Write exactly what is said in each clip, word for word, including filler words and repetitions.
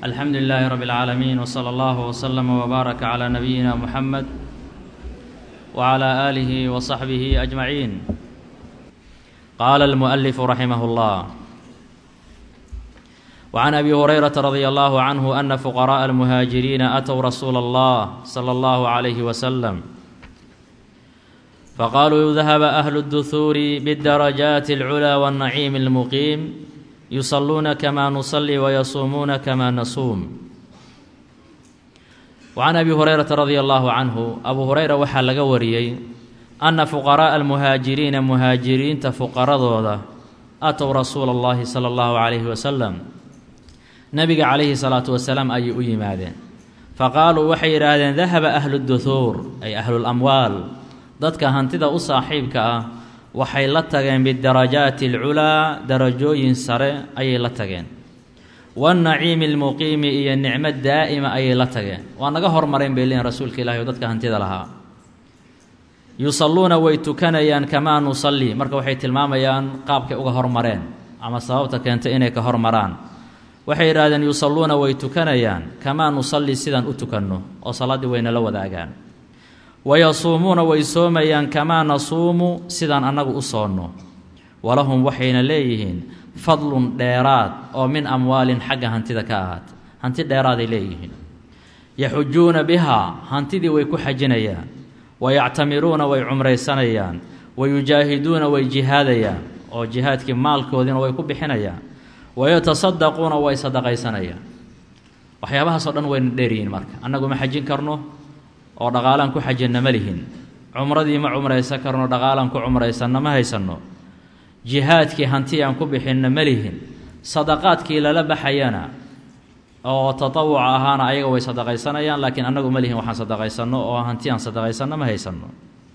الحمد لله رب العالمين وصلى الله وسلم وبارك على نبينا محمد وعلى آله وصحبه أجمعين. قال المؤلف رحمه الله: وعن أبي هريرة رضي الله عنه أن فقراء المهاجرين أتوا رسول الله صلى الله عليه وسلم فقالوا: ذهب أهل الدثور بالدرجات العلى والنعيم المقيم يصلون كما نصلي ويصومون كما نصوم. وعن أبي هريرة رضي الله عنه أبو هريرة waxaa laga wariyey أن فقراء المهاجرين مهاجرينta فقradooda أتوا رسول الله صلى الله عليه وسلم nabiga عليه الصلاaة وسلام ayay u yimaadeen faqaaluu waxay yidhaahdeen dahaba أهل الدثور ay أهل الأمwaal dadka hantida u saaxiibka ah waxay la tageen bidarajaati alculaa darajooyin sare ayay la tageen wannaciimi almuqiimi iyo nicmo daa'ima ayay la tageen waa naga hormareen bay leeyihin rasuulka ilaahi oo dadka hantida lahaa yusalluuna way tukanayaan kamaa nusalli marka waxay tilmaamayaan qaabkay uga hormareen ama sababta keentay inay ka hormaraan waxay yidhaahdeen yusalluuna way tukanayaan kamaa nusalli sidaan u tukanno oo salaaddii wayna la wadaagaan wayasuumuuna way soomayaan kamaa nasuumu sidaan annagu u soonno walahum waxayna leeyihiin fadlun dheeraad oo min amwaalin xagga hantida ka ahaat hanti dheeraaday leeyihiin yaxujuuna bihaa hantidii way ku xajinayaan wayactamiruuna way cumraysanayaan wayujaahiduuna way jihaadayaan oo jihaadkii maalkoodiina way ku bixinayaan wayatasaddaquuna way sadaqaysanayaan waxyaabahaasoo dhan wayna dheeryihiin marka annagu ma xajin karno oo dhaqaalaan ku xajinna ma lihin cumradii ma cumraysan karno dhaqaalaan ku cumraysanna ma haysanno jihaadkii hanti aan ku bixinna ma lihin sadaqaadkii lala baxayana oo tatawuca ahaana ayaga way sadaqaysanayaan laakiin annagu ma lihin waxaan sadaqaysanno oo hanti aan sadaqaysanno ma haysanno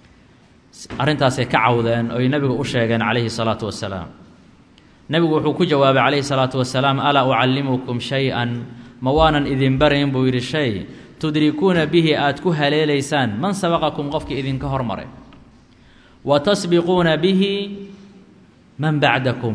arrintaasay ka cawdeen oy nebigu u sheegeen calayhi salaatu wasalaam nebigu wuxuu ku jawaabay calayhi salaatu wasalaam alaa ucallimukum shay-an ma waanan idin barayn buu yidhi shay tudrikuuna bihi aad ku haleelaysaan man sabaqakum qofkii idinka hormaray wa tasbiquuna bihi man bacdakum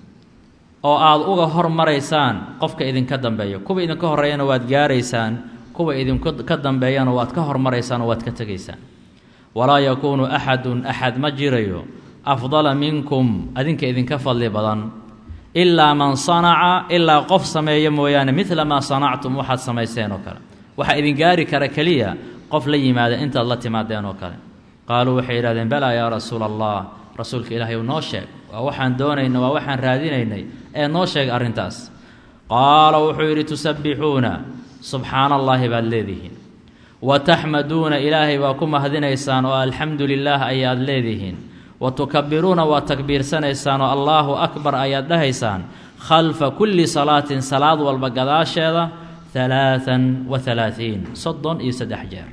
oo aad uga hormaraysaan qofka idinka dambeeyo kuwa idinka horreeyana waad gaaraysaan kuwa idinka dambeeyana waad ka hormaraysaan oo waad ka tegaysaan walaa yakuunu axadun axad ma jirayo afdala minkum adinka idinka fadli badan ilaa man sanaca ilaa qof sameeya mooyaane midla maa sanactum waxaad samayseen oo kale waxaa idin gaari kara keliya qof la yimaada intaad la timaadeen oo kale qaaluu waxay yidhahdeen balaa yaa rasuula allah rasuulka ilaahay noo sheeg waa waxaan doonayna waa waxaan raadinaynay ee noo sheeg arrintaas qaala wuxuu yidhi tusabbixuuna subxaana allaahi baad leedihiin wa taxmaduuna ilaahay baa ku mahadinaysaan oo alxamdu lilaah ayaad leedihiin wa tukabbiruuna waa takbiirsanaysaan oo allaahu akbar ayaad dhahaysaan khalfa kulli salaatin salaad walba gadaasheeda ثلاثا وثلاثين صدن iyo saddex jeer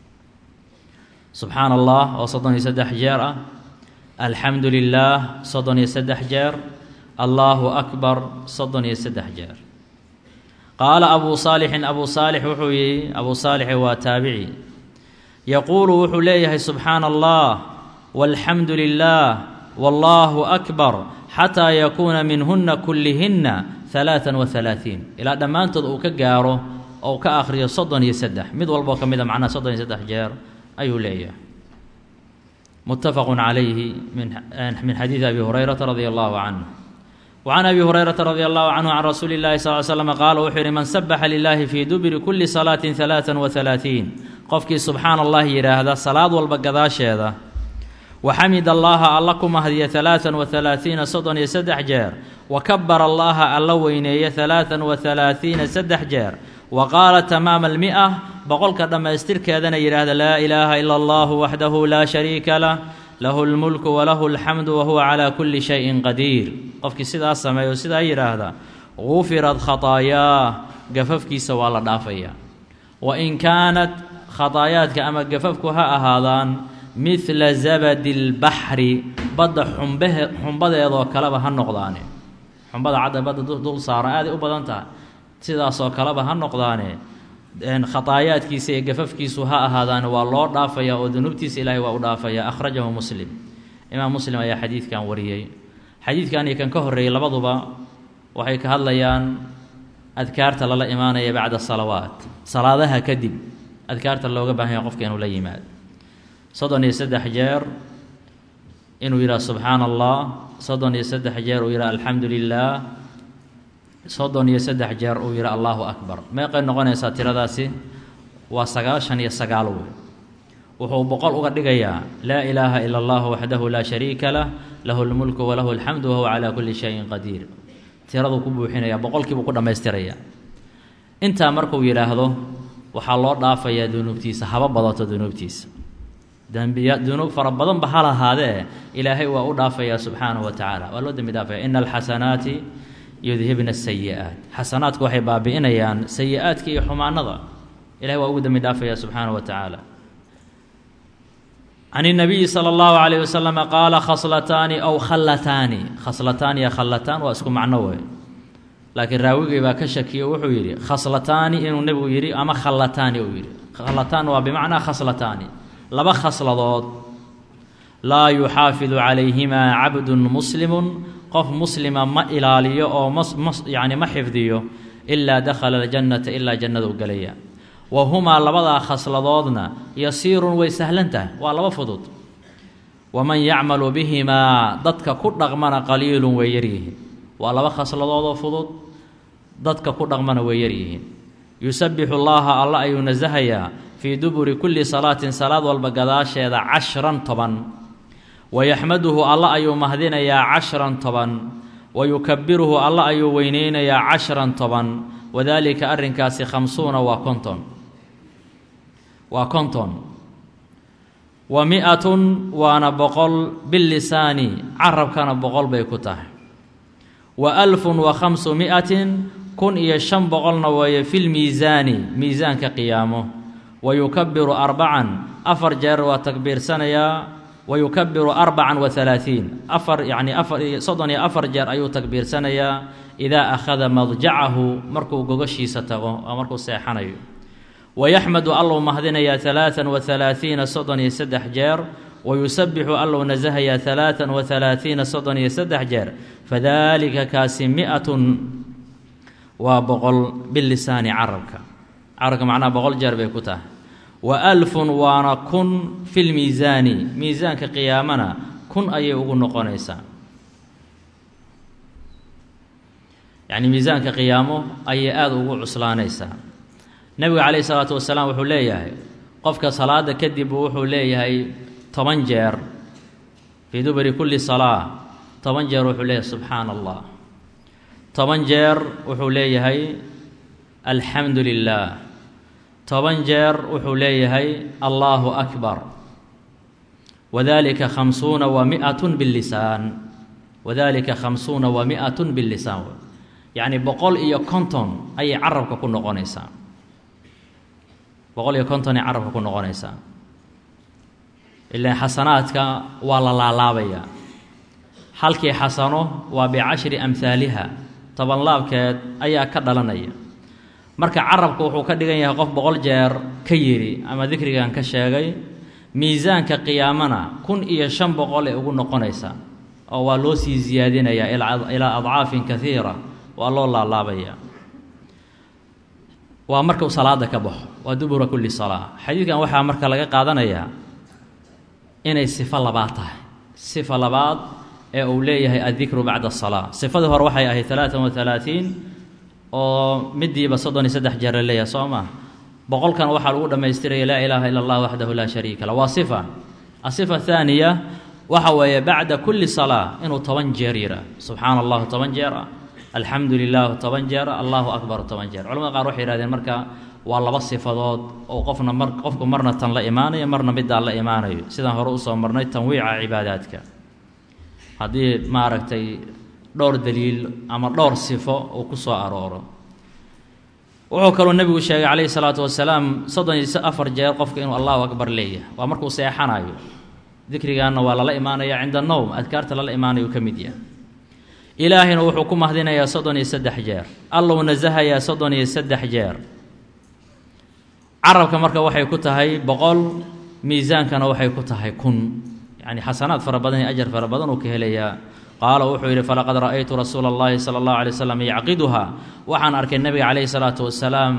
subxaan allah oo soddon iyo saddex jeer ah alxamdu lilaah soddon iyo saddex jeer allaahu akbar soddon iyo saddex jeer qaala abuu saalixin abuu saalix wuxuu yihi abuu saalixi waa taabici yaquulu wuxuu leeyahay subxaana allah walxamdu lilaah wallaahu akbar xataa yakuuna minhuna kullihinna ثلاثا وثلاثين ilaa dhammaantood uu ka gaaro oo ka akhriyo soddon iyo saddex mid walboo ka mid a macnaha soddon iyo saddex jeer ayuu leeyahay متفق عليه من من حديث أبي هريرة رضي الله عنه. وعن أبي هريرة رضي الله عنه عن رسول الله صلى الله عليه وسلم قال وحر من سبح لله في دبر كل صلاة ثلاثا وثلاثين qofkii سبحaan الله yidhaahda salaad walba gadaasheeda وxamid allaha alla ku mahdiya ثaلaaثa وaثaلaaثiina soddon iyo saddex jeer وakabbar allaha alla weyneeya ثaلaaثa وaثaلaaثiina saddex jeer وaqaala tamaama الmiئة boqolka dhammaystirkeedana yidhaahda laa ilaaha ila اllah waxdahu laa shariika lah lahu اlmulku walahu اlxamdu wahuwa calىa kuli shayin qadiir qofkii sidaas sameeyo sidaa yidhaahda gufirad khataayaah gafafkiisa waa la dhaafayaa wain kaanat khataayaadka ama gafafku ha ahaadaan midla zabadi اlbaxri badda xumbahe xumbadeedoo kaleba ha noqdaane xumbada cadda badda dul saara aaday u badan tahay sidaasoo kaleba ha noqdaane khataayaadkiisa iyo gafafkiisu ha ahaadaane waa loo dhaafayaa oo dunuubtiisa ilaahay waa u dhaafayaa akhrajahu muslim imaam muslim ayaa xadiidkan wariyey xadiidkan iyo kan ka horreeyey labaduba waxay ka hadlayaan adkaarta lala imaanaya bacda salawaat salaadaha kadib adkaarta looga baahan yahay qofka inuu la yimaado soddon iyo saddex jeer inuu yidhaha subxaana allah soddon iyo saddex jeer uu yidhaha alxamdu lilaah soddon iyo saddex jeer uu yidhaha allahu akbar meeqay noqonaysaa tiradaasi waa sagaashan iyo sagaal wey wuxuu boqol uga dhigayaa laa ilaaha ila allah waxdahu laa shariika lah lahu lmulku walahu alxamdu wahuwa calaa kulli shayin qadiir tiraduu ku buuxinaya boqolkiibuu ku dhammaystirayaa intaa markuu yidhaahdo waxaa loo dhaafayaa dunuubtiisa haba badato dunuubtiisa dembiya dunuub fara badanba ha lahaadee ilaahay waa u dhaafayaa subxaanahu wa tacaala waa loo dembi dhaafaya ina alxasanaati yudhibna asayi'aat xasanaadku waxay baabi'inayaan sayi-aadka iyo xumaanada ilahay waa ugu dembi dhaafaya subxaanahu wa tacaala can الnabiyi salى اllahu عalayه waslama qaala khaslataani aw khallataani khaslataani iyo khallataan waa isku macno wey laakiin raawigii baa ka shakiyo wuxuu yidhi khaslataani inuu nebigu yidhi ama khallataani uu yidhi khallataan waa bimacnaa khaslataani laba khasladood laa yuxaafidu calayhimaa cabdun muslimun qof muslima ma ilaaliyo oo ma yani ma xifdiyo ilaa dakhala aljannata ilaa jannada u gelaya wahumaa labadaa khasladoodna yasiirun way sahlan tahay waa laba fudud waman yacmalu bihimaa dadka ku dhaqmana qaliilun way yaryihiin waa laba khasladoodoo fudud dadka ku dhaqmana way yaryihiin yusabbixu llaaha alla ayuu nasahayaa fii duburi kulli salaatin salaad walba gadaasheeda cashran toban wayaxmaduhu alla ayuu mahdinayaa cashran toban wayukabiruhu alla ayuu weyneynayaa cashran toban wadaalika arrinkaasi khamsuuna waa konton waa konton wa mi-atun waana boqol bilisaani carabkana boqol bay ku tahay wa alfun wa khamsu mi-atin kun iyo shan boqolna weeye filmiisaani miisaanka qiyaamo wa yukabiru arbacan afar jeer waa takbiirsanayaa wa yukabiru arbacan wa halaaثiin afar yacni afar iyo soddon iyo afar jeer ayuu takbiirsanayaa idaa akhada madjacahu markuu gogashiisa tago oo markuu seexanayo wayaxmadu allou mahdinayaa halaaan wa halaaثiina soddon iyo saddex jeer wayusabbixu allou nasahayaa halaaan wa halaaثiina soddon iyo saddex jeer fadaalika kaasi mi-atun waa boqol bilisaani carabka carabka macnaha boqol jeer bay ku tahay wa alfun waana kun filmiisaani miisaanka qiyaamana kun ayay ugu noqonaysaa yacni miisaanka qiyaamo ayay aada ugu cuslaanaysaa nebigu calayhi salaatu wasalaam wuxuu leeyahay qofka salaada kadib wuxuu leeyahay toban jeer fii duburi kulli salaa toban jeer wuxuu leeyahay subxaana allah toban jeer wuxuu leeyahay alxamdu lilah toban jeer wuxuu leeyahay allahu akbar wadalika khamsuuna wa mi-atun bilisaan wadalika khamsuuna wa mi-atun bilisaan yacni boqol iyo konton ayay carabka ku noqonaysaa boqol iyo konton ay carabka ku noqonaysaa ilaan xasanaadka waa la laalaabayaa halkii xasano waa bicashri amhaaliha toban laabkeed ayaa ka dhalanaya marka carabka wuxuu ka dhigan yahay qof boqol jeer ka yidhi ama dikrigan ka sheegay miisaanka qiyaamana kun iyo shan boqol ay ugu noqonaysaa oo waa loo sii siyaadinayaa ilaa adcaafin kaiira waa loo laalaabaya waa markuu salaada ka baxo waa dubura kulli salaa xadiidkan waxaa marka laga qaadanayaa inay sifo labaad tahay sifa labaad ee uu leeyahay addikru bacda asalaa sifadii hore waxay ahayd alaaan wa halaaثiin oo midiiba soddon iyo saddex jeer la leeyahay soo maa boqolkan waxaa lagu dhammaystiraya laa ilaaha ila allah waxdahu laa shariika lah waa sifa asifa ahaaniya waxa weeye bacda kulli salaa inuu toban jeer yihaa subxaana allahu toban jeer ah alxamdu lilah toban jeer allahu akbar toban jeer culamada qaar waxay yihahdeen marka waa laba sifadood oo qofna mar qofku marna tan la imaanayo marna midaan la imaanayo sidaan hore usoo marnay tanwiica cibaadaadka haddii maaragtay dhowr daliil ama dhowr sifo uu ku soo arooro wuxuu kaloo nebigu sheegay calayhi salaatu wasalaam soddon iyo afar jeer qofka inuu allahu akbar leeyahay waa markuu seexanayo dikrigaana waa lala imaanaya cinda nowm adkaarta lala imaanayo ka mid yahay ilaahayna wuxuu ku mahdinayaa soddon iyo saddex jeer allou nasahayaa soddon iyo saddex jeer carabka marka waxay ku tahay boqol miisaankana waxay ku tahay kun yacni xasanaad fara badan iyo ajar fara badan uu ka helayaa qaala wuxuu yidhi falaqad ra'aytu rasuula اllahi salى اllahu alay wasalam yacqiduhaa waxaan arkay nebiga calayhi salaatu wasalaam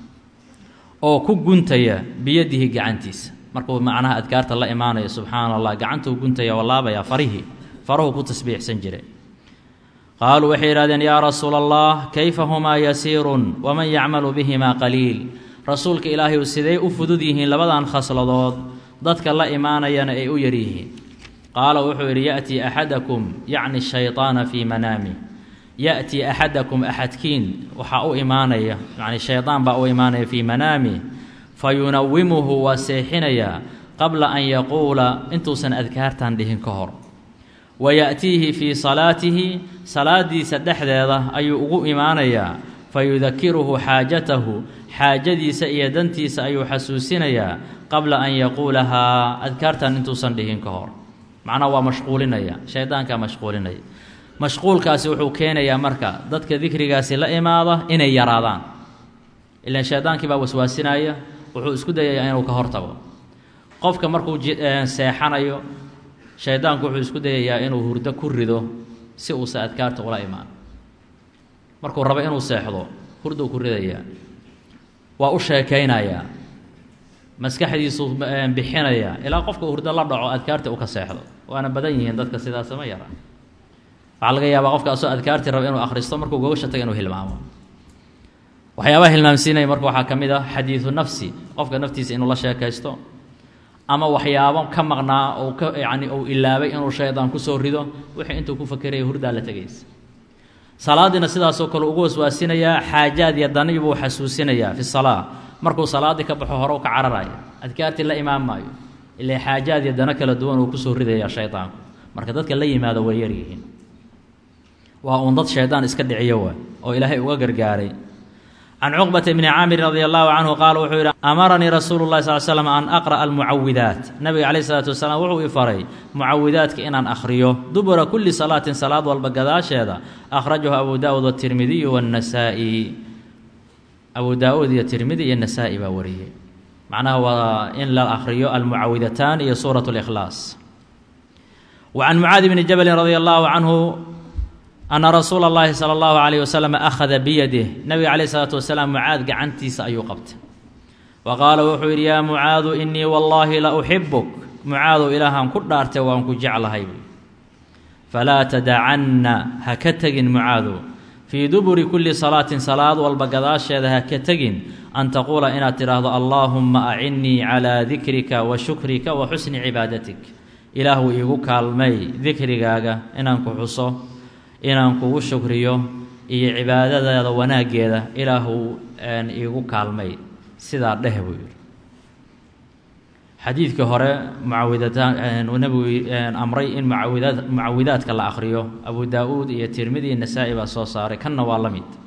oo ku guntaya biyadihi gacantiisa markuu macnaha adkaarta la imaanayo subxaana allah gacantuu guntaya walaabaya farihii faruhu ku tasbiixsan jiray qaaluu waxay yidhahdeen yaa rasuula allah kayfa humaa yasiirun waman yacmalu bihimaa qaliil rasuulka ilaahay siday u fudud yihiin labadan khasladood dadka la imaanayana ay u yar yihiin qaala wuxuu yidhi ya'tii axadakum yacni shayطaana fii manaami ya'tii axadakum axadkiin waxaa u imaanaya yacni shaydaan baa u imaanaya fii manaami fayunawimuhu waa seexinayaa qabla an yaquula intuusan adkaartan dhihin ka hor wayaأtiihi fii salaatihi salaadiisa dhexdeeda ayuu ugu imaanayaa fayudakiruhu xaajatahu xaajadiisa iyo dantiisa ayuu xasuusinayaa qabla an yaquulahaa adkaartan intuusan dhihin ka hor macnaha waa mashquulinaya shaydaankaa mashquulinaya mashquulkaasi wuxuu keenayaa marka dadka dikrigaasi la imaada inay yaraadaan ilaan shaydaankii baa waswaasinaya wuxuu isku dayayaa inuu ka hortago qofka markuu seexanayo shaydaanku wuxuu isku dayayaa inuu hurdo ku rido si uusa adkaarta ula imaan markuu rabo inuu seexdo hurduu ku ridayaa waa u sheekaynayaa maskaxdiisuu bixinayaa ilaa qofka hurdo la dhaco adkaarta u ka seexdo waana badan yihiin dadka sidaas ma yara waxaa laga yaabaa qofka asoo adkaartii rabo inuu akhristo markuu gogasha taga inuu hilmaamo waxyaabaha hilmaamsiinaya marka waxaa ka mid ah xadiidu nafsi qofka naftiisa inuu la sheekaysto ama waxyaabo ka maqnaa ou ka yacni uu ilaabay inuu shaydaan kusoo rido wixii intuu ku fakeraya hurdaa la tegaysa salaadiina sidaasoo kale ugu waswaasinayaa xaajaad iyo dani buu xasuusinayaa fi salaa markuu salaaddii ka baxo hore u ka cararaya adkaartii la imaan maayo ilaa xaajaad iyo dano kala duwan uu kusoo ridaya shaydaanku marka dadka la yimaado way yar yihiin waa uun dad shaydaan iska dhiciyo waa oo ilaahay uga gargaaray can cuqbata bni caamir radi allahu canhu qaala wuxuu yidhi amaranii rasuulu llahi sal slam an aqra'a almucawidaat nabiga calayh isalaatu wasalaam wuxuu i faray mucawidaadka inaan akhriyo dubura kulli salaatin salaad walba gadaasheeda akhrajahu abu daawuud watirmidiyu waannasaa'i abu daawuud iyo tirmidi iyo nasaa'i baa wariyey macnaha waa in la akhriyo almucawidataan iyo suurat likhlaas wa can mucaadi bni jabalin radia allahu canhu ana rasuula اllahi salى اllahu عalayh wasalam akhada biyadih nabiga calayh isalaatu wasalaam mucaad gacantiisa ayuu qabtay wa qaala wuxuu yidhi yaa mucaadu inii wallaahi la uxibuk mucaadow ilaahaan ku dhaartay waan ku jeclahay falaa tadacanna ha ka tegin mucaadow fii duburi kulli salaatin salaad walba gadaasheeda ha ka tegin an taquula inaad tidhaahdo allaahumma acinnii calaa dikrika wa shukrika wa xusni cibaadatik ilaahu iigu kaalmay dikrigaaga inaan ku xuso inaan kugu shukriyo iyo cibaadadaada wanaaggeeda ilaahu iigu kaalmay sidaa dheh buu yidhi xadiidkii hore mucawidataan uu nebigu amray in mucawidaad mucawidaadka la akhriyo abu daa-uud iyo tirmidi iyo nasaa-i baa soo saaray kanna waa la mid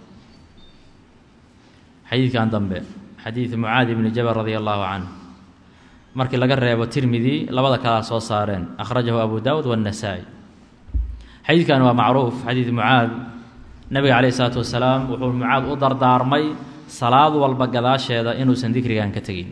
xadiidkan dambe xadiid mucaadi bni jabal radia allahu canhu markii laga reebo tirmidi labada kalea soo saareen akhrajahu abu daawuud waannasaa'i xadiidkan waa macruuf xadiid mucaad nebiga calayh isalaatu wasalaam wuxuu mucaad u dardaarmay salaad walba gadaasheeda inuusan dikrigan ka tegin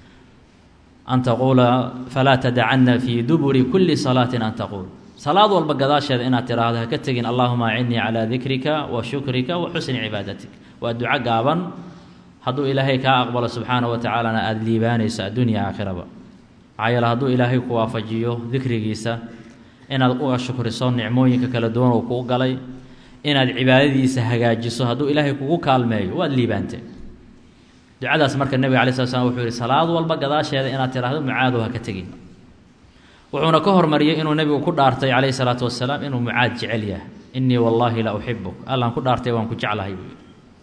an taquula falaa tadacanna fii duburi kulli salaatin an taquul salaad walba gadaasheeda inaad tidhaahdo ha ka tegin allaahuma acinnii calaa dikrika wa shukrika wa xusni cibaadatik waa duco gaaban hadduu ilaahay kaa aqbalo subxaanahu wa tacaalana aada liibaanayso addunya aakhiraba maxaa yeele hadduu ilaahay ku waafajiyo dikrigiisa inaad uga shukriso nicmooyinka kala duwan uu kuu galay inaad cibaadadiisa hagaajiso hadduu ilaahay kugu kaalmeeyo waad liibaantay ducadaas marka nebiga alay slat slam wuxuu yihi salaad walba gadaasheeda inaad tidhaahdo mucaadow ha ka tegin wuxuuna ka hormariyey inuu nebigu ku dhaartay calayhi salaatu wasalaam inuu mucaad jecel yahay innii wallaahi la uxibuk allaan ku dhaartay waan ku jeclahay buu yidhi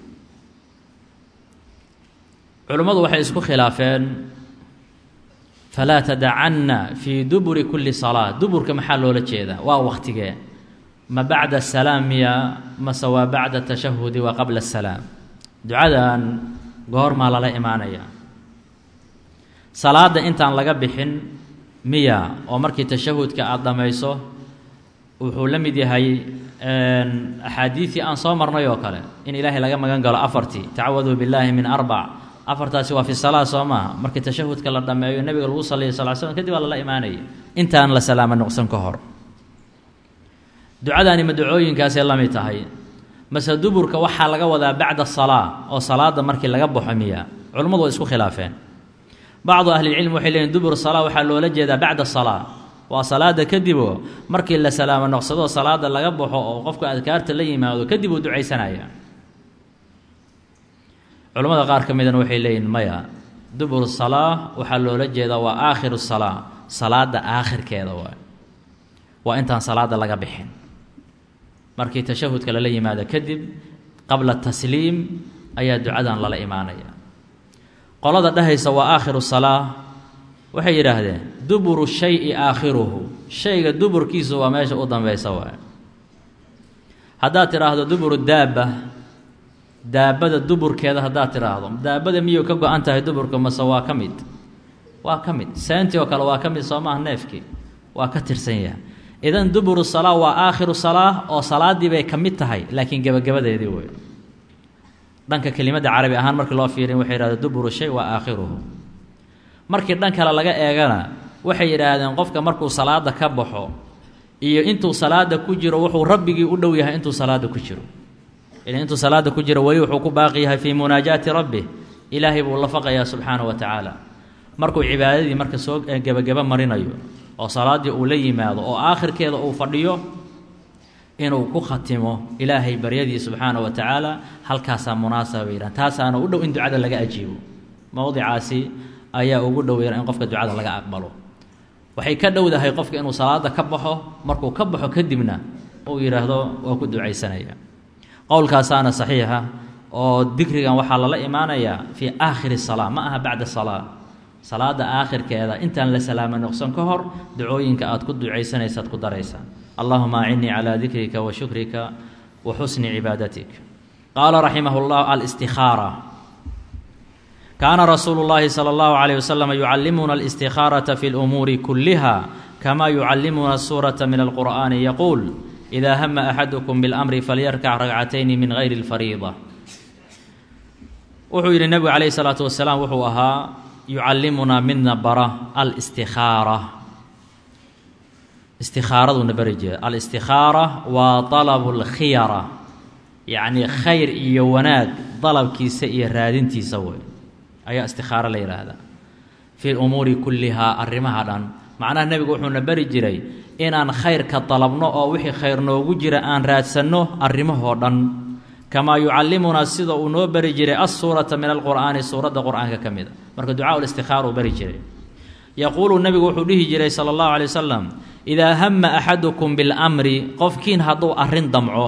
culummadu waxay isku khilaafeen falaa tadacanna fii duburi kulli salaa duburka maxaa loola jeedaa waa wakhtigee ma bacda asalaam miya mase waa bacda atashahudi wa qabla asalaam ducadan goormaa lala imaanaya salaadda intaan laga bixin miya oo markii tashahudka aada dhammayso wuxuu la mid yahay axaadiidii aan soo marnay oo kale in ilaahay laga magan galo afartii tacawaduu billaahi min arbac afartaasi waa fi salaa soo maaha markii tashahudka la dhammeeyo nebiga lagu saliya sal l slm kadib waa lala imaanaya intaan la salaama noqsan ka hor ducadaani ma ducooyinkaasay la mid tahay mase duburka waxaa laga wadaa bacda asalaa oo salaada markii laga baxo miya culummadu way isku khilaafeen bacdu ahlilcilm waxay leeyihin dubur salaa waxaa loola jeedaa bacda asalaa waa salaada kadiboo markii la salaamo noqsado salaada laga baxo oo qofka adkaarta la yimaado kadib uu ducaysanaya culummada qaar ka midana waxay leeyihin maya dubur salaa waxaa loola jeedaa waa aakhiru salaa salaada aakhirkeeda waay waa intaan salaada laga bixin markii tashahudka lala yimaado kadib qabla tasliim ayaa ducadan lala imaanaya qolada dhahaysa waa aakhiru salaa waxay yidhaahdeen duburu shayi aakhiruhu shayga duburkiisu waa meesha u dambaysa waay haddaad tidhaahdo duburu daabba daabada duburkeeda haddaad tidhaahdo daabada miyuu ka go-an tahay duburka mase waa ka mid waa ka mid seentii oo kale waa ka mid soo maaha neefkii waa ka tirsan yahay idan duburu salaa waa aakhiru salaa oo salaaddii bay ka mid tahay laakiin gebagabadeedii wey dhanka kelimadda carabi ahaan markii loo fiirin waxay yidhahdeen duburu shay waa aakhiruhu markii dhan kale laga eegana waxay yidhaahdeen qofka markuu salaada ka baxo iyo intuu salaada ku jiro wuxuu rabbigii u dhow yahay intuu salaada ku jiro ila intuu salaada ku jiro weli wuxuu ku baaqi yahay fii munaajaati rabbih ilaahay buu la faqayaa subxaanahu wa tacaala markuu cibaadadii marka soo gebagaba marinayo oo salaaddii uu la yimaado oo aakhirkeeda uu fadhiyo inuu ku khatimo ilaahay baryadii subxaanahu wa tacaala halkaasaa munaasaba bay yidhahan taasaana u dhow in ducada laga ajiibo mowdicaasi ayaa ugu dhoweera in qofka ducada laga aqbalo waxay ka dhowdahay qofka inuu salaada ka baxo markuu ka baxo kadibna uu yidhaahdo waa ku ducaysanaya qowlkaasaana saxiixa oo dikrigan waxaa lala imaanayaa fii aakhiri salaa ma aha bacda salaa salaada aakhirkeeda intaan la salaamo noqsan ka hor ducooyinka aad ku ducaysanaysaad ku daraysaa allahuma acinnii calaa dikrika wa shukrika wa xusni cibaadatik qaala raximah llah alstikhaara kaana rasuulu llaahi sala allahu calayh wasalam yucallimuna alistikhaarata fi lumuuri kulliha kama yucallimuna suurata min alqur'aani yaquul idaa hama axadukum biاlamri falyarkac ragcatayni min gayri اlfariida wuxuu yidhi nebigu calayhi salaatu wasalaam wuxuu ahaa yucallimunaa midna bara alstikhaara istikhaaraduuna bari jira alistikhaara waa dalabu lkhiyara yacnii khayr iyo wanaag dalabkiisa iyo raadintiisa wey ayaa istikhaaro la yidhaahdaa fi lumuuri kullihaa arrimaha dhan macnaha nebigu wuxuuna bari jiray inaan khayrka dalabno oo wixii khayr noogu jira aan raadsanno arrimahoo dhan kamaa yucallimunaa sida uu noo bari jiray assuurata min alqur'aani suuradda qur'aanka ka mida marka ducaa ulistikhaara uu bari jiray yaquulu nebigu wuxuu dhihi jiray sala allahu calay wasalam idaa hama axadukum biاlamri qofkiin hadduu arrin damco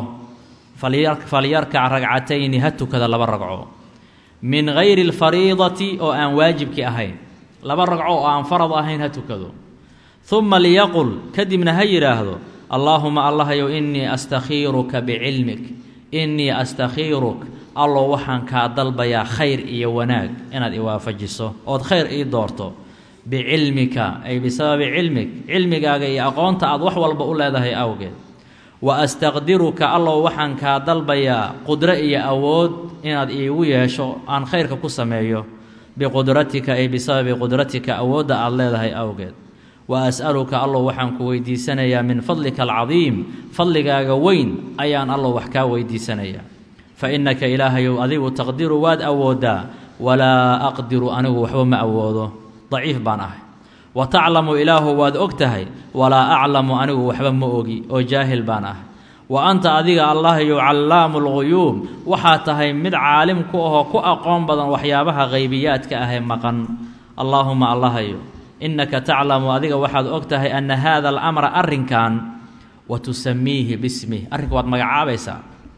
falyarkac ragcatayni ha tukada laba ragco min gayri alfariidati oo aan waajibkii ahayn laba ragco oo aan farad ahayn ha tukado uma liyaqul kadibna ha yidhaahdo allaahuma allahyow innii astakhiiruka bicilmik innii astakhiiruk allow waxaan kaa dalbayaa khayr iyo wanaag inaad iwaafajiso ood khayr ii doorto bicilmika ay bisababi cilmig cilmigaaga iyo aqoonta aad wax walba u leedahay awgeed wa astaqdiruka allow waxaan kaa dalbayaa qudro iyo awood inaad iigu yeesho aan khayrka ku sameeyo biqudratika ay bisababi qudratika awoodda aad leedahay awgeed wa as'aluka allow waxaan ku weydiisanayaa min fadlika alcadiim fadligaaga weyn ayaan allow wax kaa weydiisanayaa fa innaka ilaahayow adigu taqdiru waad awooddaa walaa aqdiru anigu waxba ma awoodo daciif baan ahay wa taclamu ilaahu waad og tahay walaa aclamu anigu waxba ma ogi oo jaahil baan ahay wa anta adiga allahyow callaamu lguyuub waxaa tahay mid caalim ku ahoo ku aqoon badan waxyaabaha haybiyaadka ahee maqan allaahuma allahayo innaka taclamu adiga waxaad og tahay anna haada alamra arrinkan wa tusamiihi bismih arrinka waad magacaabaysaa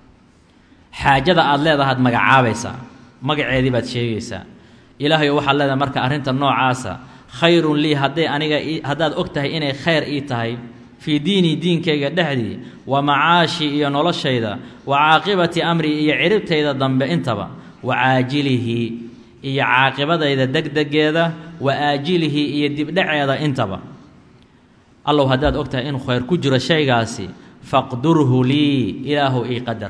xaajada aad leedahaad magacaabaysaa magaceedii baad sheegaysaa ilaahayo waxaad leedahay marka arrinta noocaasa khayrun lii hadday aniga haddaad og tahay inay khayr ii tahay fii diinii diinkayga dhexdii wa macaashii iyo noloshayda wa caaqibati amrii iyo ciribtayda dambe intaba wa caajilihi iyo caaqibadayda degdegeeda wa aajilihi iyo dibdhaceeda intaba allow haddaad og tahay inuu khayr ku jiro shaygaasi faqdurhu lii ilaahu ii qadar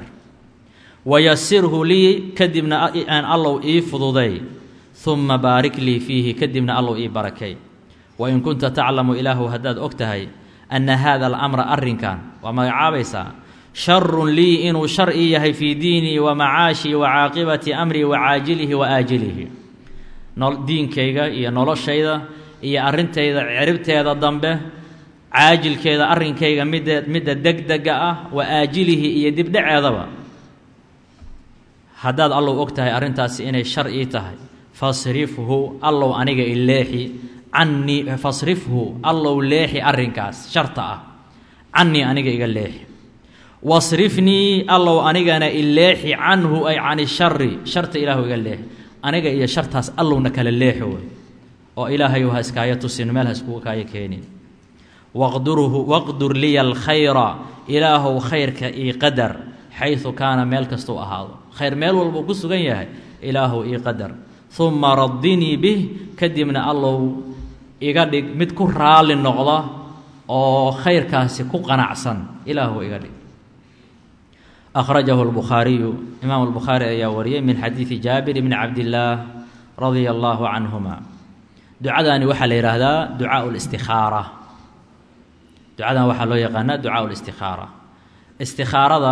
wayasirhu lii kadibna aan allow ii fududay uma baarik lii fiihi kadibna allow ii barakay wain kunta taclamu ilaahu haddaad og tahay ana hada alamra arrinkan waa magacaabaysaa sharun lii inuu shar ii yahay fii diinii wa macaashii wa caaqibati amrii wa caajilihi wa aajilihi diinkayga iyo noloshayda iyo arrintayda ciribteeda dambe caajilkeeda arrinkayga midda midda degdega ah wa aajilihi iyo dibdhaceedaba haddaad allow og tahay arrintaasi inay shar ii tahay fasrifhu allow aniga ileexi cannii fasrifhu allow leexi arrinkaas sharta ah cannii aniga iga leexi wasrifnii allow anigana ileexi canhu ay cani shari sharta ilaahu iga leexi aniga iyo shartaas allowna kala leexi wey oo ilaahayu ha iskaayo tusin meel ha iskugu kaayo keenin waqdurhu waqdur liya alkhayra ilaahow khayrka ii qadar xaysu kaana meel kastuu ahaado khayr meel walbuu ku sugan yahay ilaahow ii qadar uma radinii bih kadibna allow iga dhig mid ku raali noqda oo khayrkaasi ku qanacsan ilaahow iga dhig akhrajahu albukhaariyu imaam albukhaari ayaa wariyey min xadiidi jaabir bni cabdillaah radia allaahu canhuma ducadaani waxaa la yidhaahdaa ducaau listikhaara ducadan waxaa loo yaqaanaa ducaau listikhaara istikhaarada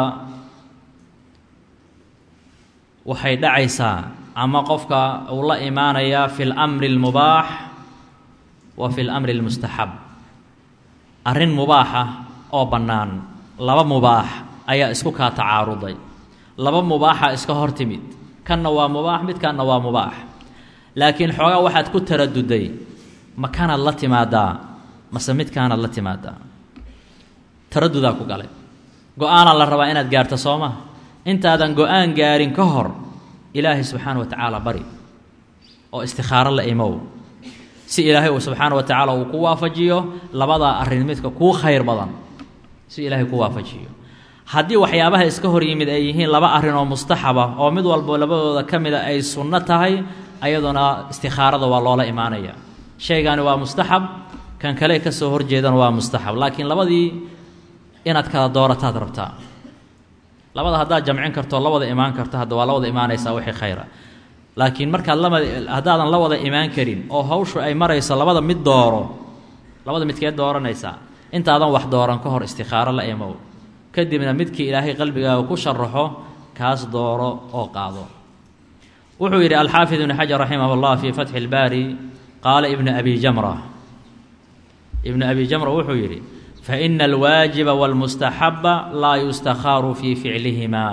waxay dhacaysaa ama qofka uu la imaanayaa fi lamri almubaax wa fi lamri almustaxab arrin mubaaxa oo bannaan laba mubaax ayaa isku kaa tacaaruday laba mubaaxa iska hor timid kanna waa mubaax midkanna waa mubaax laakiin xoogaa waxaad ku taraduday ma kanaad la timaadaa mase midkaanaad la timaadaa taradudaa ku galay go-aanaa la rabaa inaad gaarto soo maha intaadan go-aan gaarin ka hor ilaahay subxaana wa tacaala bari oo istikhaaro la imow si ilaahay uu subxaana wa tacaala uu ku waafajiyo labadaa arrin midka kuu khayr badan si ilaahay ku waafajiyo haddii waxyaabaha iska hor yimid ay yihiin laba arrin oo mustaxaba oo mid walbo labadooda ka mida ay sunno tahay ayaduna istikhaarada waa loola imaanaya shaygaani waa mustaxab kan kale ka soo horjeedana waa mustaxab laakiin labadii inaad kala doorataad rabtaa labada haddaad jamcin karto la wada imaan karto hadda waa la wada imaanaysaa wixii khayra laakiin markaad lama haddaadan la wada imaan karin oo hawshu ay marayso labada mid dooro labada midkeed dooranaysaa intaadan wax dooran ka hor istikhaaro la imow kadibna midkii ilaahay qalbigaaga ku sharaxo kaas dooro oo qaado wuxuu yidhi alxaafid ibnu xajar raximah llah fii fatxi اlbaari qaala ibnu abi jamra ibnu abi jamra wuxuu yidhi faina alwaajiba wاlmustaxaba laa yustakhaaru fii ficlihima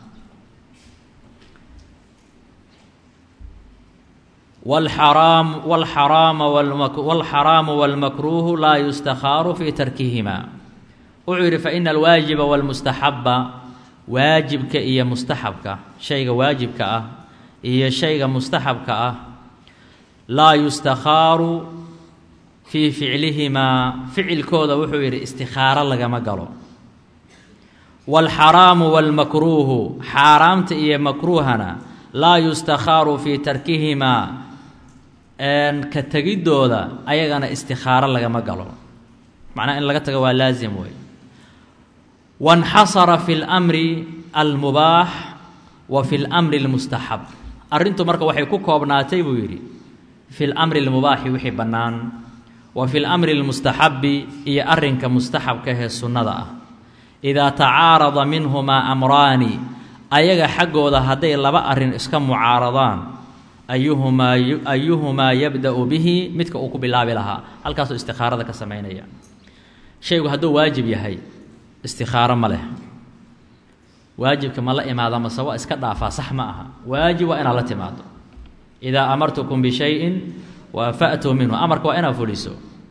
wاlxaraam wاlxaraama wاlxaraamu wاlmakruuhu laa yustakhaaru fii tarkihima wuxuu yidhi faina alwaajiba wاlmustaxaba waajibka iyo mustaxabka shayga waajibka ah iyo shayga mustaxabka ah laa yustakhaaru fii ficlihimaa ficilkooda wuxuu yidhi istikhaaro lagama galo wاlxaraamu wاlmakruuhu xaaraamta iyo makruuhana laa yustakhaaru fii tarkihimaa ka tegiddooda ayagana istikhaaro lagama galo macnaha in laga tago waa laasim wey wanxasara fi اlmri almubaax wa fi اlmri اlmustaxab arrintu marka waxay ku koobnaatay buu yidhi fi اlmri اlmubaaxi wixii bannaan wa fi اlmri اlmustaxabi iyo arrinka mustaxabka ahee sunnada ah idaa tacaarada minhumaa amraani ayaga xaggooda hadday laba arrin iska mucaaradaan ayuhumaa ayuhumaa yabda'u bihi midka uu ku bilaabi lahaa halkaasuu istikhaarada ka samaynaya shaygu hadduu waajib yahay istikhaaro ma leh waajibka ma la imaada mase waa iska dhaafaa sax ma aha waajib waa inaad la timaado idaa amartukum bishayin wa fa'tuu minhu amarka waa inaad fuliso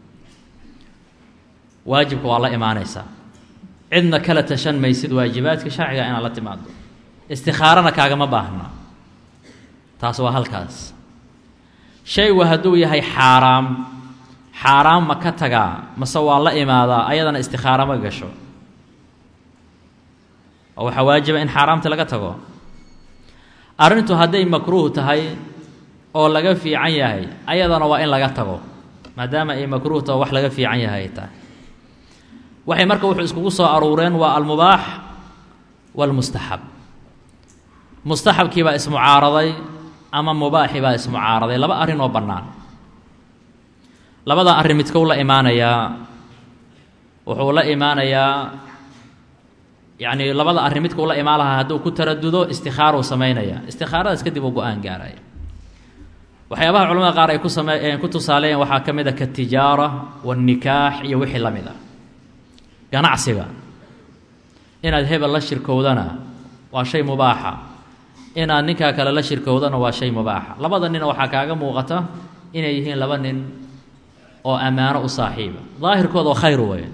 waajibka waa la imaanaysaa cidna kala tashan maysid waajibaadka sharciga inaad la timaado istikhaarana kaagama baahna taas waa halkaas shaygu hadduu yahay xaaraam xaaraam ma ka tagaa mase waa la imaadaa ayadana istikhaaro ma gasho oo waxaa waajiba in xaaraamta laga tago arrintu hadday makruuh tahay oo laga fiican yahay ayadana waa in laga tago maadaama ay makruuh taho wax laga fiican yahay ay tahay waxay marka wuxuu iskugu soo aruureen waa almubaax waalmustaxab mustaxabkii baa ismucaaraday ama mubaaxii baa ismucaaraday laba arrin oo bannaan labada arrin midkow la imaanayaa wuxuu la imaanayaa yacni labada arrin midka ula imaan lahaa hadduu ku taradudo istikhaaruu samaynaya istikhaaradaas kadib uu go-aan gaaraya waxyaabaha culamada qaar ay ku same ku tusaaleeyeen waxaa ka mid a katijaara wanikaax iyo wixii la mid a ganacsiga inaad hebel la shirkowdana waa shay mubaaxa inaad ninkaa kale la shirkowdana waa shay mubaaxa labada nina waxaa kaaga muuqata inay yihiin laba nin oo ammaano u saaxiiba daahirkooda oo khayr weeye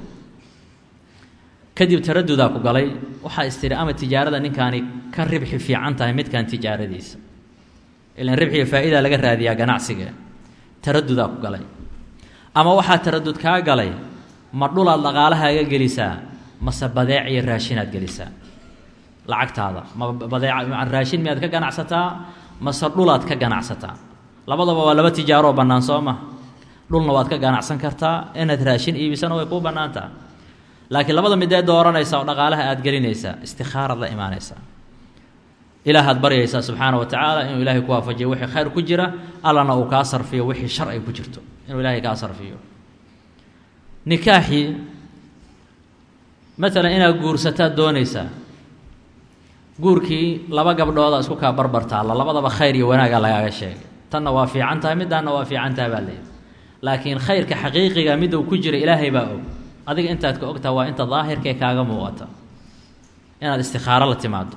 kadib taradudaa ku galay waxaa istiri ama tijaarada ninkaani ka ribxi fiican tahay midkan tijaaradiisa ilan ribxiga faa'iida laga raadiyaa ganacsiga taradudaa ku galay ama waxaa taradud kaa galay ma dhulaad dhaqaalahaaga gelisaa mase badeec iyo raashinaad gelisaa lacagtaada ma badeec raashin miyaad ka ganacsataa mase dhulaad ka ganacsataa labadaba waa laba tijaaroo bannaan soo ma dhulna waad ka ganacsan kartaa inaad raashin iibisana way kuu bannaantaa laakiin labada midee dooranaysa oo dhaqaalaha aad gelinaysaa istikhaaraad la imaanaysaa ilaahaad baryaysaa subxaana wa tacaala inuu ilaahay ku waafajiyo wixii khayr ku jira allana uu kaa sarfiyo wixii shar ay ku jirto inuu ilaahay kaa sarfiyo nikaaxii maalan inaad guursataad doonaysaa guurkii laba gabdhooda isku kaa barbar taalla labadaba khayr iyo wanaagaa lagaaga sheegay tanna waa fiican tahay middaanna waa fiican tahay baa leeyahy laakiin khayrka xaqiiqiga miduu ku jira ilaahay baa og adiga intaad ka ogtaha waa inta daahirkae kaaga muuqata inaad istikhaaro la timaado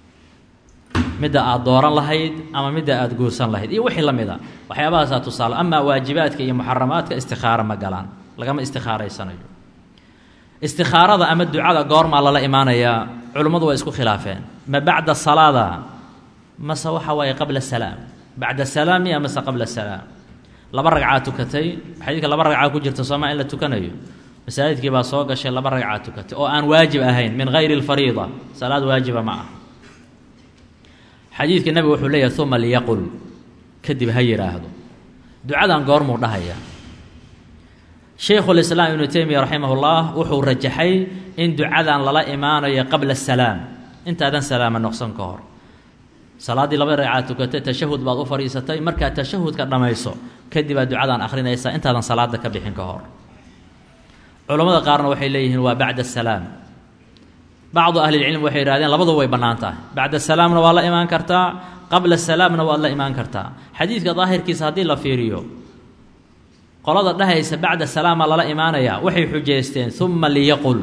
midda aad dooran lahayd ama midda aad guursan lahayd iyo wixii la mid a waxyaabahaasaa tusaale amaa waajibaadka iyo muxaramaadka istikhaaro ma galaan lagama istikhaaraysanayo istikhaarada ama ducada goormaa lala imaanayaa culimmadu waa isku khilaafeen ma bacda salaada mase waxa waaye qabla salaam bacda salaami amase qabla salaam laba ragcaa tukatay xadiidka laba ragcaa ku jirta soomaa in la tukanayo masaajidkii baa soo gashay laba ragcaa tukatay oo aan waajib ahayn min hayri alfariida salaad waajiba ma ah xadiidka nebigu wuxuu leeyahay uma liyaqul kadib ha yidhaahdo ducadan goormuu dhahayaa shaykhulislaam ibnu teymiya raximahullah wuxuu rajaxay in ducadan lala imaanayo qabla asalaam intaadan salaama noqsan ka hor salaaddii laba ragcaa tukatay tashahud baad u fadhiisatay markaad tashahudka dhammayso kadib aad ducadan akhrinaysaa intaadan salaada ka bixin ka hor culammada qaarna waxay leeyihiin waa bacda asalaam bacdu ahlilcilm waxay yidhahdeen labaduba way bannaan tahay bacda salaamna waa la imaan kartaa qabla salaamna waad la imaan kartaa xadiidka daahirkiisa haddii la fiiriyo qolada dhahaysa bacda salaama lala imaanayaa waxay xujaysteen uma liyaqul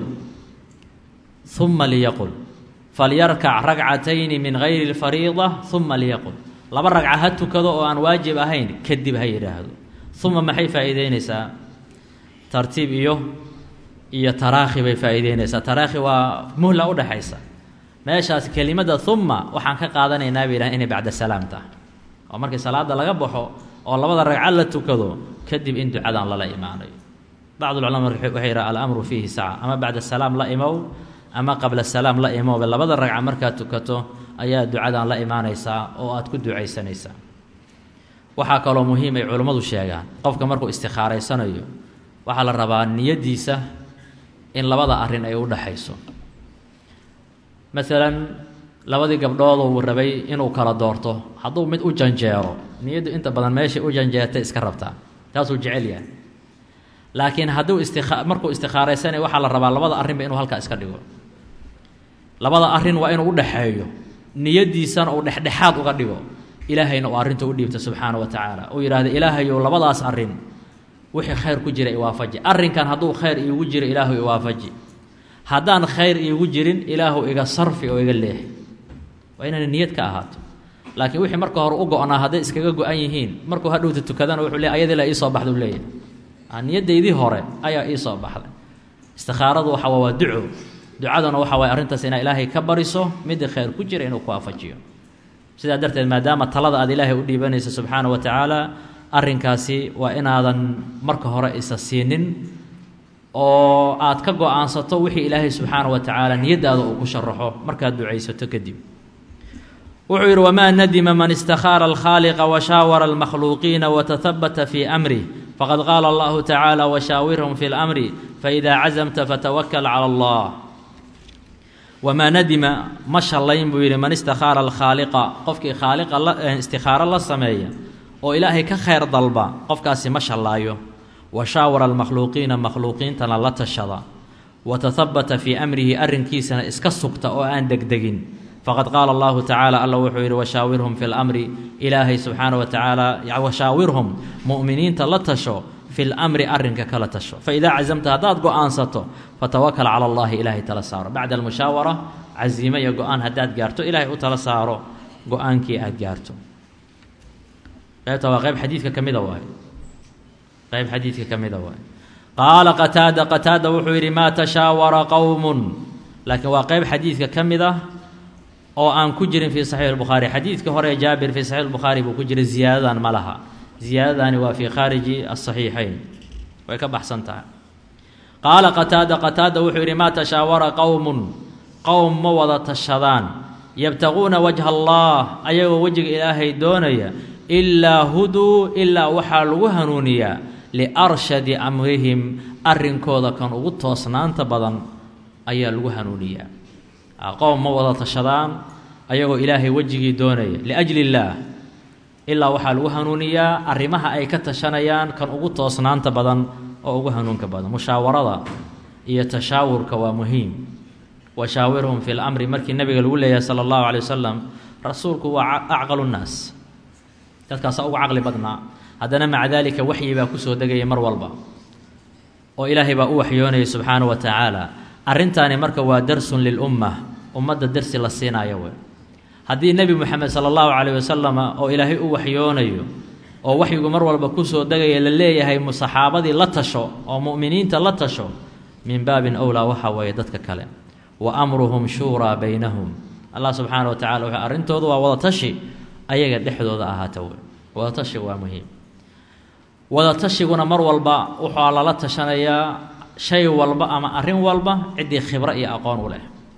uma liyaqul falyarkac ragcatayni min gayri lfariida uma liyaqul laba ragca ha tukado oo aan waajib ahayn kadib ha yidhaahdo uma maxay faa'iideynaysaa tartiib iyo iyo taraakhi bay faa'iideynaysaa taraakhi waa muhla u dhexaysa meeshaas kelimada uma waxaan ka qaadanaynaa bay yidhahan inay bacda salaam tahay oo markii salaada laga baxo oo labada ragca la tukado kadib in ducadan lala imaanayo bacdu lculama waxay yidhaha alamru fiihi saca ama bacda salaam la imow ama qabla salaam la imowba labada ragca markaad tukato ayaa ducadan la imaanaysaa oo aad ku ducaysanaysaa waxaa kaloo muhiim ay culummadu sheegaan qofka markuu istikhaaraysanayo waxaa la rabaa niyaddiisa in labada arrin ay u dhaxayso maalan labadii gabdhooduu rabay inuu kala doorto hadduu mid u janjeero niyaddu inta badan meeshay u janjeertay iska rabtaa taasuu jecel yahay laakiin hadduu istika markuu istikhaaraysanayo waxaa la rabaa labada arrinba inuu halkaa iska dhigo labada arrin waa inuu u dhaxeeyo niyaddiisana uu dhexdhexaad uga dhigo ilaahayna uu arrinta u dhiibta subxaana wa tacaala uu yidhaahdo ilaahayow labadaas arrin wixii khayr ku jira iwaafaji arrinkan hadduu khayr iigu jiro ilaahu iwaafaji haddaan khayr iigu jirin ilaahu iga sarfi oo iga leexi waa inayna niyad ka ahaato laakiin wixii marka hore u go-naa hadday iskaga go-an yihiin markuu hadhowta tukadana wuxuu leey ayadii la iisoo baxda u leeyahay niyaddaydii hore ayaa iisoo baxday istikhaaradu waxa waa waa duco ducaduna waxa waay arrintaas inaa ilaahay ka bariso midii khayr ku jira inuu ku waafajiyo sidaa darteed maadaama talada aad ilaahay u dhiibanaysa subxaana wa tacaala arrinkaasi waa inaadan marka hore isa siinin oo aad ka go-aansato wixii ilaahay subxaana wa tacaala niyaddaada uu ku sharaxo markaad ducaysato kadib wuxuu yidhi wamaa nadima man istakhaara alkhaaliqa washaawara almakhluuqiina watahabata fii amrih faqad qaala allahu tacaala washaawirhum fi lamri faidaa cazamta fatawakal cala allah wamaa nadima ma shallayn buu yidhi man istakhaara alkhaaliqa qofkii khaaliqa istikhaaro la sameeya oo ilaahay ka khayr dalba qofkaasi ma shallaayo washaawara almakhluuqiina makhluuqiintana la tashada watahabata fii amrihi arrinkiisana iska sugta oo aan degdegin faqad qaala allahu tacaala alla wuxuu yidhi washaawirhum fi lamri ilaahay subxaana wa tacaala washaawirhum mu'miniinta la tasho fi lamri arrinka kala tasho faidaa cazamta haddaad go-aansato fatawakal cala allahi ilaahay tala saaro bacda almushaawara casiime iyo go-aan haddaad gaarto ilaahay u tala saaro go-aankii aad gaarto qaybta waa qayb xadiidka ka mida waay qayb xadiidka ka mida waay qaala qataada qataada wuxuu yidhi maa tashaawara qowmun laakiin waa qayb xadiidka ka mid ah oo aan ku jirin fii saxiix albukhaari xadiidka hore jaabir fii saxiix albukhaari buu ku jiray ziyaadadan ma laha ziyaadadani waa fii khaariji asaxiixayn way ka baxsan tahay qaala qataada qataada wuxuu yidhi maa tashaawara qowmun qowm ma wada tashadaan yabtaquuna wajha allah ayagoo wejiga ilaahay doonaya ilaa huduu ilaa waxaa lagu hanuuniyaa liarshadi amrihim arrinkooda kan ugu toosnaanta badan ayaa lagu hanuuniyaa qowm ma wada tashadaan ayagoo ilaahay wejigii doonaya liajli illaah ilaa waxaa lagu hanuuniyaa arrimaha ay ka tashanayaan kan ugu toosnaanta badan oo ugu hanuunka badan mushaawarada iyo tashaawurka waa muhiim washaawirhum fi lamri markii nabiga lagu leeyahay sala allahu calay wasalam rasuulku waa acqalu nnaas dadkaasa ugu caqli badnaa haddana maca daalika waxyi baa kusoo degaya mar walba oo ilaahay baa u waxyoonaya subxaana wa tacaala arrintaani marka waa darsun lilumma ummadda darsi la siinaayo wey haddii nebi moxamed sala allahu calayh wasalama oo ilaahay u waxyoonayo oo waxyigu mar walba kusoo degaya la leeyahay saxaabadii la tasho oo mu'miniinta la tasho min baabin owlaa waxaa weeye dadka kale wa amruhum shuuraa baynahum allah subxaana wa tacala wuxuu arrintoodu waa wada tashi ayaga dhexdooda ahaata wey wada tashi waa muhiim wada tashiguna mar walba wuxuu lala tashanayaa shay walba ama arrin walba ciddii khibro iyo aqoon u leh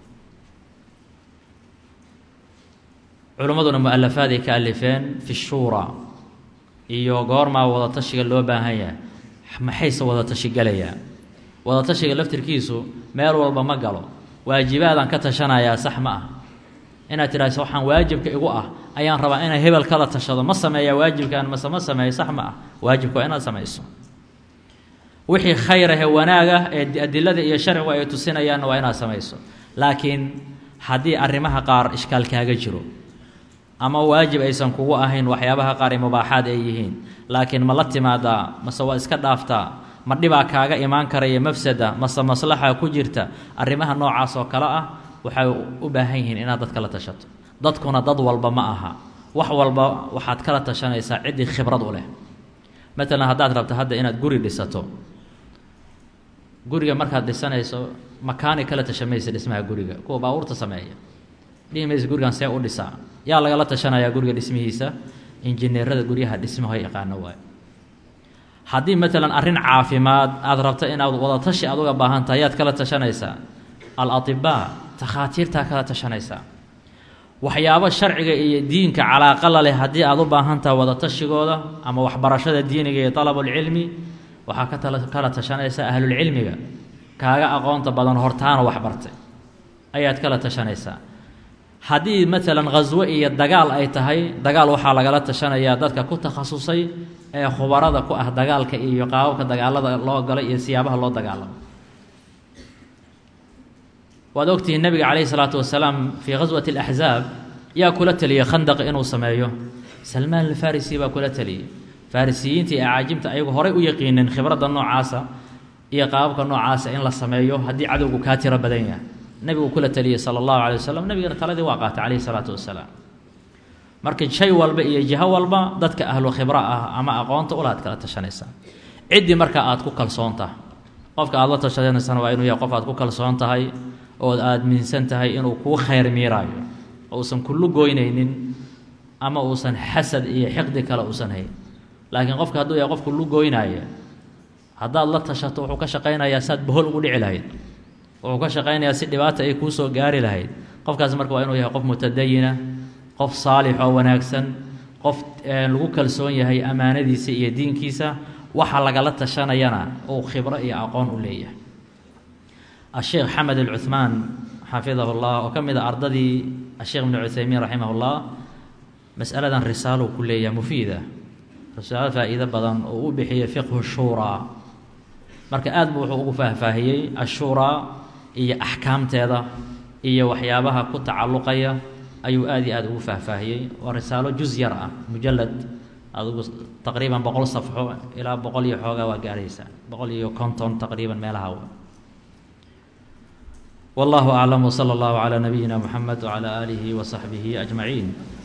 culimmaduna mu-alafaaday ka alifeen fi shuuraa iyo goormaa wada tashiga loo baahan yahay maxayse wada tashi gelayaa wada tashiga laftirkiisu meel walba ma galo waajibaadaan ka tashanayaa sax ma ah inaad tidhaahdo waxaan waajibka igu ah ayaan rabaa inay hebel kala tashado ma sameeyaa waajibkan mase ma sameeyo sax ma ah waajibka waa inaad samayso wixii khayr ah ee wanaag ah ee adilada iyo sharcigu ay tusinayaanna waa inaad samayso laakiin haddii arrimaha qaar ishkaal kaaga jiro ama waajib aysan kugu ahayn waxyaabaha qaar ee mubaaxaad ay yihiin laakiin ma la timaadaa mase waa iska dhaaftaa ma dhibaa kaaga imaan karaya mafsada mase maslaxa ku jirta arrimaha noocaas oo kale ah waxay u baahan yihiin inaad dadka la tashato dadkuna dad walba ma aha wax walba waxaad kala tashanaysaa ciddii khibrad u leh matalan haddaad rabto hadda inaad guri dhisato guriga markaad dhisanayso makaani kala tashamaysa dhismaha guriga kuwa baabuurta sameeya dhihi maysa gurigan see u dhisaa yaa lagala tashanayaa guriga dhismihiisa injineerada guryaha dhismaha yaqaano waayo haddii matalan arrin caafimaad aada rabto inaad wada tashi aad uga baahan tahay yaad kala tashanaysaa al-atibaa takhaatiirtaa kala tashanaysaa waxyaabo sharciga iyo diinka calaaqa la leh haddii aad u baahan tahay wada tashigooda ama waxbarashada diiniga iyo talabulcilmi waxaa ka tala kala tashanaysaa ahlulcilmiga kaaga aqoonta badan hortaana waxbartay ayaad kala tashanaysaa haddii matalan khaswo iyo dagaal ay tahay dagaal waxaa lagala tashanayaa dadka ku takhasusay ee khubarada ku ah dagaalka iyo qaababka dagaalada loo galo iyo siyaabaha loo dagaalamo waad ogtihiin nabiga calayhi salaatu wasalaam fii khaswati alaxzaab yaa kula teliyey khandaq inuu sameeyo salmaan alfarisi baa kula teliyey farisiyiinta iyo acaajimta ayagu horay u yaqiineen khibradda noocaasa iyo qaababka noocaasa in la sameeyo haddii cadowgu kaa tiro badan yahay nebigu kula teliyey sala allahu calay wasalam nebigana taladii waa qaatay calayhi salaatu wasalaam marka shay walba iyo jiho walba dadka ahlu khibro ah ama aqoonta ulaad kala tashanaysaa ciddii marka aad ku kalsoon tahay qofka aad la tashanaysana waa inuu yahay qof aad ku kalsoon tahay ood aada minsan tahay inuu kuu khayr miiraayo uusan kullu goynaynin ama uusan xasad iyo xiqdi kale uusan hayn laakiin qofka hadduu yahay qof kullu goynaaya haddaad la tashato wuxuu ka shaqaynayaa saad bohol ugu dhici lahayd wuxuu ka shaqaynayaa si dhibaata ay kuu soo gaari lahayd qofkaas marka waa inuu yahay qof mutadayina qof saalix oo wanaagsan qof lagu kalsoon yahay ammaanadiisa iyo diinkiisa waxa lagala tashanayana uu khibro iyo aqoon u leeyahay الشheekh xamed الcuثmaan xafidahu اllah oo ka mid a ardadii الsheekh ibn cuthaymiin raximah اllah masaladan risaalo ku leeyaha mufiida risaalo faa'iido badan oo u bixiyay fiqhu shuuraa marka aad buu wuxuu ugu faahfaahiyey ashuuraa iyo axkaamteeda iyo waxyaabaha ku tacalluqaya ayuu aad iyo aad ugu faahfaahiyey waa risaalo juz yar ah mujalad adigu taqriiban boqol safxo ilaa boqol iyo xoogaa waa gaaraysaa boqol iyo konton taqriiban meelaha w والله أعلم وصلى الله على نبينا محمد وعلى آله وصحبه أجمعين